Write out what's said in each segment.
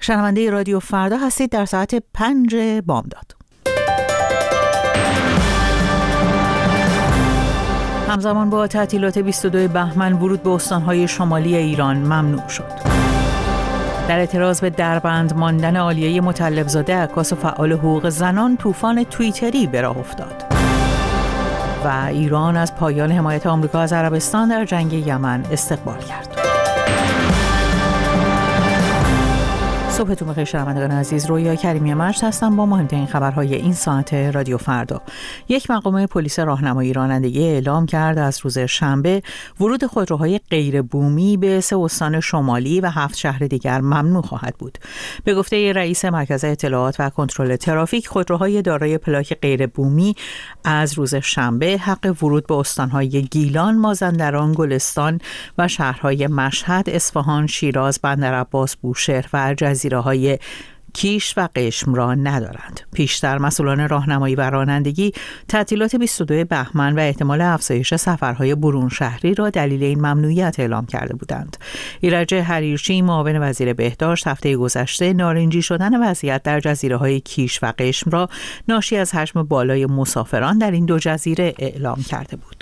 شنونده رادیو فردا هستید در ساعت 5 بامداد. همزمان با تعطیلات 22 بهمن ورود به استانهای شمالی ایران ممنوع شد. در اعتراض به دربند ماندن عالیه مطلبزاده، عکاس و فعال حقوق زنان طوفان توییتری به راه افتاد. و ایران از پایان حمایت آمریکا از عربستان در جنگ یمن استقبال کرد. صبحتون بخیر شنوندگان عزیز، رویا کریمی مجد هستم با مهمترین خبرهای این ساعت رادیو فردا. یک مقام پلیس راهنمایی رانندگی اعلام کرد از روز شنبه ورود خودروهای غیر بومی به 3 استان شمالی و 7 شهر دیگر ممنوع خواهد بود. به گفته رئیس مرکز اطلاعات و کنترل ترافیک، خودروهای دارای پلاک غیر بومی از روز شنبه حق ورود به استانهای گیلان، مازندران، گلستان و شهرهای مشهد، اصفهان، شیراز، بندرعباس، بوشهر و جزیره‌های کیش و قشم را ندارند. پیشتر مسئولان راهنمایی و رانندگی تعطیلات 22 بهمن و احتمال افزایش سفرهای برون شهری را دلیل این ممنوعیت اعلام کرده بودند. ایرج حریرچی، معاون وزیر بهداشت، هفته گذشته نارنجی شدن وضعیت در جزیره‌های کیش و قشم را ناشی از حجم بالای مسافران در این 2 جزیره اعلام کرده بود.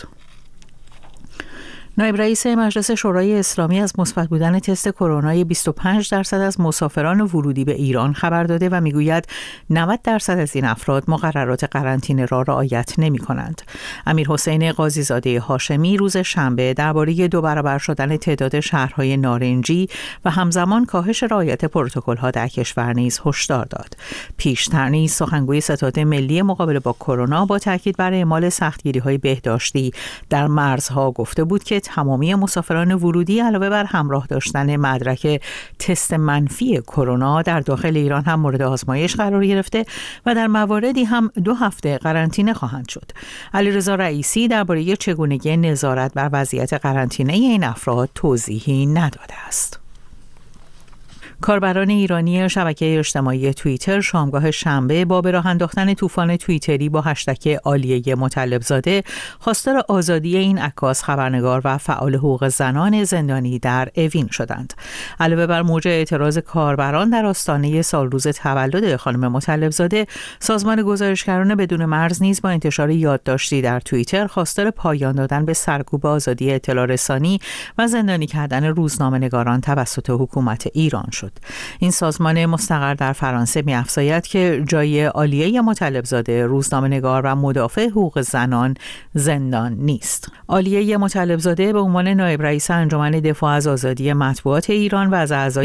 نایب رئیس مجلس شورای اسلامی از مثبت بودن تست کرونای 25% از مسافران ورودی به ایران خبر داده و میگوید 90% از این افراد مقررات قرنطینه را رعایت نمی‌کنند. امیرحسین قاضی‌زاده هاشمی روز شنبه درباره 2 برابر شدن تعداد شهرهای نارنجی و همزمان کاهش رعایت پروتکل‌ها در کشور نیز هشدار داد. پیشتر نیز سخنگوی ستاد ملی مقابله با کرونا با تاکید بر اعمال سختگیری‌های بهداشتی در مرزها گفته بود که تمامی مسافران ورودی علاوه بر همراه داشتن مدرک تست منفی کرونا در داخل ایران هم مورد آزمایش قرار گرفته و در مواردی هم 2 هفته قرنطینه خواهند شد. علیرضا رئیسی درباره چگونگی نظارت بر وضعیت قرنطینه این افراد توضیحی نداده است. کاربران ایرانی شبکه اجتماعی توییتر شامگاه شنبه با به راه انداختن طوفان توییتری با هشتگ عالیه مطلبزاده خواستار آزادی این عکاس، خبرنگار و فعال حقوق زنان زندانی در اوین شدند. علاوه بر موج اعتراض کاربران در آستانه سالروز تولد خانم مطلبزاده، سازمان گزارشگران بدون مرز نیز با انتشار یادداشتی در توییتر خواستار پایان دادن به سرکوب آزادی اطلاع رسانی و زندانی کردن روزنامه‌نگاران توسط حکومت ایران شد. این سازمان مستقر در فرانسه می‌افزاید که جای عالیه مطلبزاده، روزنامه‌نگار و مدافع حقوق زنان، زندان نیست. عالیه مطلبزاده به عنوان نایب رئیس انجمن دفاع از آزادی مطبوعات ایران و از اعضای